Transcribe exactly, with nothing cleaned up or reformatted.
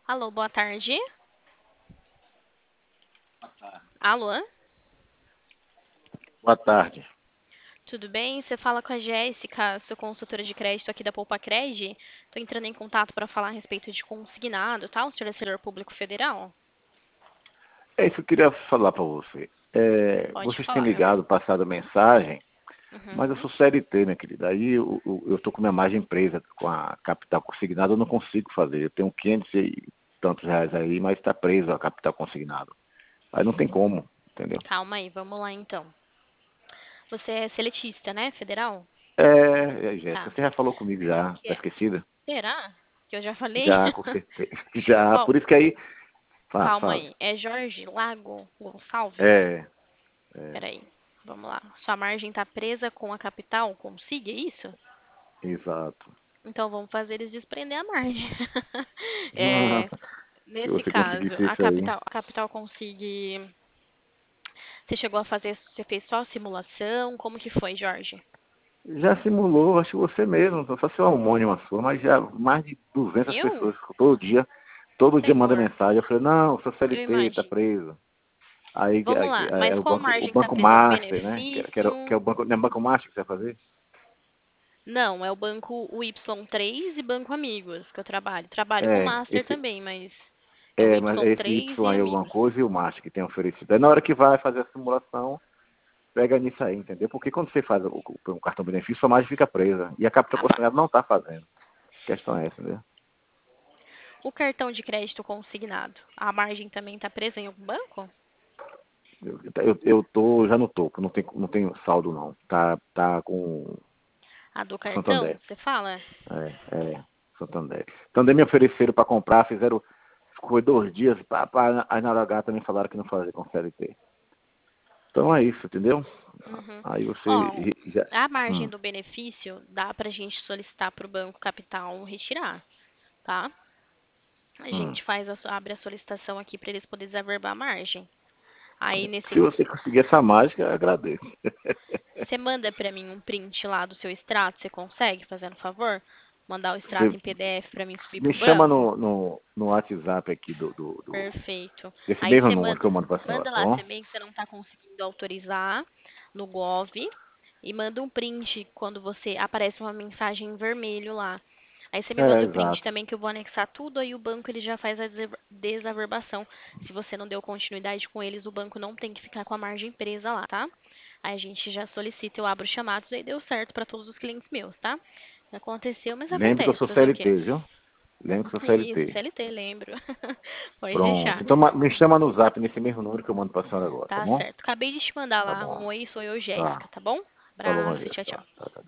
Alô, boa tarde. Tá. Alô, Boa tarde. tudo bem? Você fala com a Jéssica, sou consultora de crédito aqui da Poupa Cred. Estou entrando em contato para falar a respeito de consignado, tá? O senhor é servidor público federal? É isso que eu queria falar para você. É, Pode vocês têm falar. ligado, passado mensagem, mas eu Uhum. sou C L T, minha querida. Aí eu estou com minha margem presa, com a capital consignada, eu não consigo fazer. Eu tenho quinhentos e tantos reais aí, mas está preso a capital consignado. Aí não tem como, entendeu? Calma aí, vamos lá então. Você é seletista, né? Federal? É, é, Jéssica, Tá. você já falou comigo Qual já, que tá é? esquecida? Será que eu já falei? Já, com certeza. Já, Qual? por isso que aí, fala, Calma fala. aí. É Jorge Lago Gonçalves? É, é, Peraí. Vamos lá. Sua margem está presa com a capital? Consiga, é isso? exato. Então vamos fazer eles desprender a margem. É, Se nesse você caso, conseguisse a isso aí. capital, a capital consigue. Você chegou a fazer, você fez só a simulação? Como que foi, Jorge? Já simulou, acho que você mesmo, só se é uma homônima sua, mas já mais de duzentas Eu? pessoas, todo dia, todo dia manda Senhor, mensagem. Eu falei, não, seu eu C L T tá imagino. preso. Aí Vamos lá, é, mas é o qual banco, o margem está banco presa? Do Master, né? Que, que, era, que é benefício? o banco, não é o banco Master que você vai fazer? Não, é o banco o Y três e Banco Amigos que eu trabalho. Trabalho com É, Master esse, também, mas é o é, mas é esse Y três Y e aí, alguma Amigos. coisa, e o Master que tem oferecido. Aí na hora que vai fazer a simulação, pega nisso aí, entendeu? Porque quando você faz o, o, o cartão benefício, sua margem fica presa. E a capital Ah, tá. consignada não está fazendo. A questão é essa, entendeu? O cartão de crédito consignado, a margem também está presa em algum banco? Eu, eu, eu tô já no topo, não tem, não tem saldo não. Tá, tá com A do cartão, Santander. você fala? É, é, Santander. Santander me ofereceram para comprar, fizeram, foi dois dias, pá, pá, aí na hora H também falaram que não fazia com C L T. Então é isso, entendeu? Uhum. Aí você Ó, já. a margem Hum, do benefício dá para a gente solicitar para o Banco Capital retirar, tá? A hum. gente faz a, so- abre a solicitação aqui para eles poderem desaverbar a margem. Aí Se nesses, você conseguir essa mágica, eu agradeço. você manda para mim um print lá do seu extrato, você consegue, fazendo favor? Mandar o extrato Você em P D F para mim subir me pro chama banco? no, no, no WhatsApp aqui do, do, do- Perfeito. desse Aí mesmo você número que eu manda, mando para a senhora, manda tá lá bom? também que você não está conseguindo autorizar no Gov e manda um print quando você aparece uma mensagem em vermelho lá. Aí você me É, manda o print exato. também que eu vou anexar tudo, aí o banco ele já faz a desaver- desaverbação. Se você não deu continuidade com eles, o banco não tem que ficar com a margem presa lá, tá? Aí a gente já solicita, eu abro os chamados, aí deu certo para todos os clientes meus, tá? Aconteceu, mas Lembre que eu acontece, sou fazer o quê? C L T, viu? Lembre que eu sou Isso, C L T. C L T, lembro. Pode Pronto. deixar. Então ma- me chama no zap nesse mesmo número que eu mando pra senhora agora, tá Tá bom? certo. Acabei de te mandar Tá lá bom. um oi, sou eu, Tá. Jéssica, tá bom? Tá bom, Abraço, tchau, Jéssica. tchau. Tá, tá, tá.